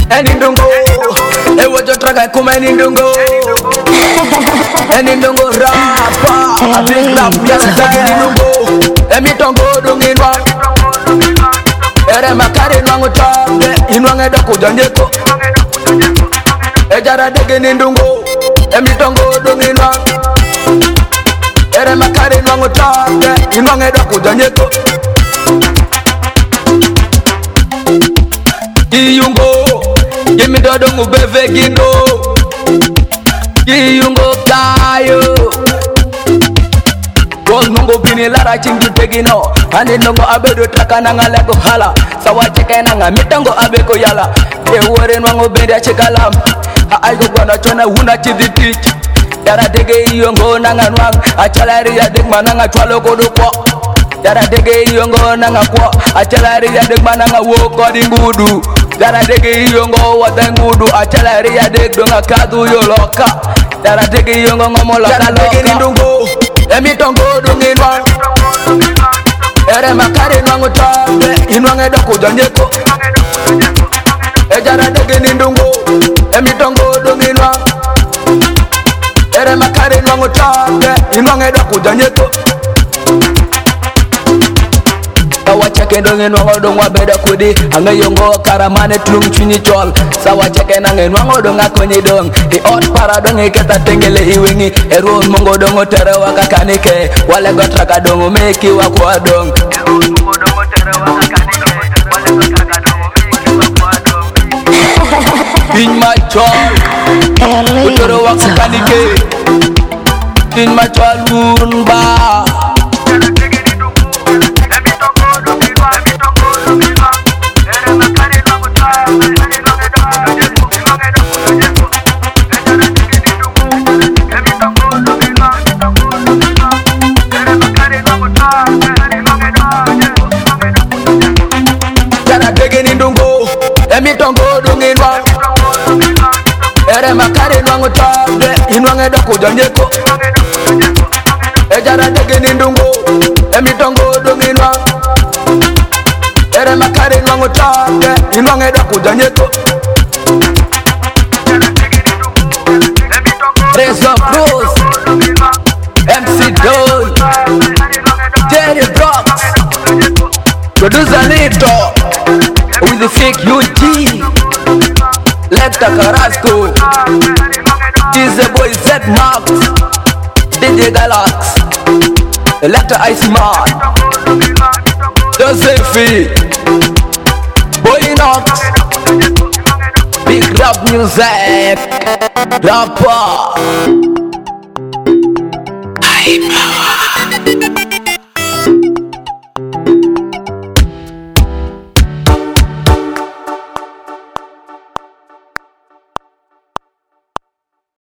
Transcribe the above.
Enindungo, ewojo traga kuma enindungo. Enindungo rapa, big rap yasa enindungo. Emitongo dunginwa, ere makare nwangu tabe, inwange doku janjeko. Ejara dege enindungo, emitongo dunginwa, ere makare nwangu tabe, inwange doku janjeko. Iyungo, yemi dodo ngubeve gindo. Iyungo kayo. Gold nungo bini lara chingi tegino. Andi nungo abedo takana nga lego hala. Sawa cheke nanga mitango abeko yala. Ewore nwango bendi achikalam. Aigo gwana chona huna chizi tich. Yara dege iyungo nanga nwang. Achalari ya degma nanga chwalo kodokwa. Yara dege iyungo nanga kwa. Achalari ya degma nanga woko di ngudu. Yara dege iyungo wata ngudu. Achalari ya deg donga kadu yoloka. Yara dege iyungo ngomola kaloka. Yara dege nindungo emitongo dunginwa. Ere makare nwangu tabe, inwange doku janjeko. Ejara dege nindungo emitongo dunginwa. Ere makare nwangu tabe, inwange doku janjeko. Sawa cheke donge nwango dongwa beda kudi. Ange yongo karamane tlung chuni chol. Sawa cheke nange nwango donga konyi dong. I ot para donge keta tengele iwingi. Erun mongo dongo tere waka kanike. Wale gotraka dongo meki wakwa dong. Erun mongo dongo tere waka kanike. Wale gotraka dongo meki wakwa dong. In my chol utore waka kanike. In my chol urunba. Emitongo dunginwa, ere makare nwangu tabe, inwange doku janjeko. Ejara dege nindungo, emitongo dunginwa, ere makare nwangu tabe, inwange doku janjeko. Rezo Cruz, MC Don, Jerry Brooks, Producer Lito. With the fake UG, Lecter Carrasco, DJ Boy Z Max, DJ Galax, Lecter Ice Man, Josephine, Boy Knox, Big Rap Music, Rapper.